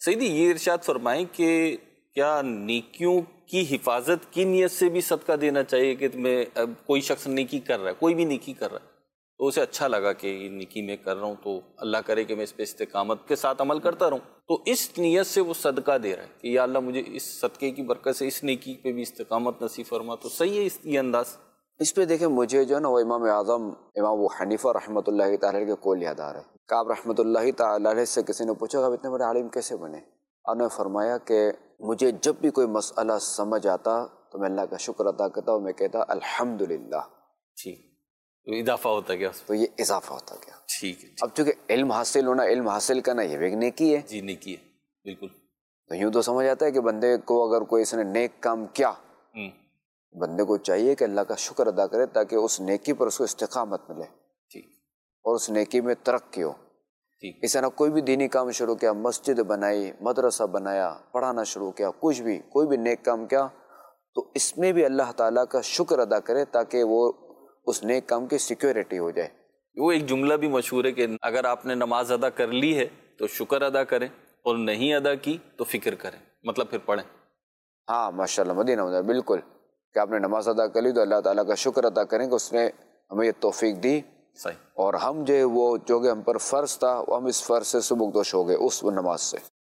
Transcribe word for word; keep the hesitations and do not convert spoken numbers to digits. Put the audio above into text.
سیدی یہ ارشاد فرمائیں کہ کیا نیکیوں کی حفاظت کی نیت سے بھی صدقہ دینا چاہیے کہ میں اب کوئی شخص نیکی کر رہا ہے، کوئی بھی نیکی کر رہا ہے تو اسے اچھا لگا کہ یہ نیکی میں کر رہا ہوں تو اللہ کرے کہ میں اس پہ استقامت کے ساتھ عمل کرتا رہوں، تو اس نیت سے وہ صدقہ دے رہا ہے کہ یا اللہ مجھے اس صدقے کی برکت سے اس نیکی پہ بھی استقامت نصیب فرما، تو صحیح ہے اس یہ انداز؟ اس پہ دیکھیں مجھے جو ہے نا وہ امام اعظم امام ابو حنیفہ رحمۃ اللہ تعالی کے قول یاد آ رہا ہے. کعب رحمۃ اللہ تعالی علیہ سے کسی نے پوچھا کہ آپ اتنے بڑے عالم کیسے بنے؟ انہوں نے فرمایا کہ مجھے جب بھی کوئی مسئلہ سمجھ آتا تو میں اللہ کا شکر ادا کرتا اور میں کہتا الحمدللہ. ٹھیک، تو اضافہ ہوتا گیا، تو یہ اضافہ ہوتا گیا. ٹھیک ہے. اب چونکہ علم حاصل ہونا، علم حاصل کرنا یہ بھی ایک نیکی ہے. جی نیکی ہے بالکل. تو یوں تو سمجھ آتا ہے کہ بندے کو اگر کوئی اس نے نیک کام کیا، ہوں بندے کو چاہیے کہ اللہ کا شکر ادا کرے تاکہ اس نیکی پر اس کو استقامت ملے ٹھیک اور اس نیکی میں ترقی ہو. ٹھیک. اس طرح کوئی بھی دینی کام شروع کیا، مسجد بنائی، مدرسہ بنایا، پڑھانا شروع کیا، کچھ بھی کوئی بھی نیک کام کیا تو اس میں بھی اللہ تعالیٰ کا شکر ادا کرے تاکہ وہ اس نیک کام کی سیکیورٹی ہو جائے. وہ ایک جملہ بھی مشہور ہے کہ اگر آپ نے نماز ادا کر لی ہے تو شکر ادا کریں اور نہیں ادا کی تو فکر کریں، مطلب پھر پڑھیں. ہاں ماشاء اللہ، مدینہ مدینہ بالکل، کہ آپ نے نماز ادا کر لی تو اللہ تعالیٰ کا شکر ادا کریں کہ اس نے ہمیں یہ توفیق دی. صحیح. اور ہم جو وہ جو کہ ہم پر فرض تھا وہ ہم اس فرض سے سبکدوش ہو گئے اس نماز سے.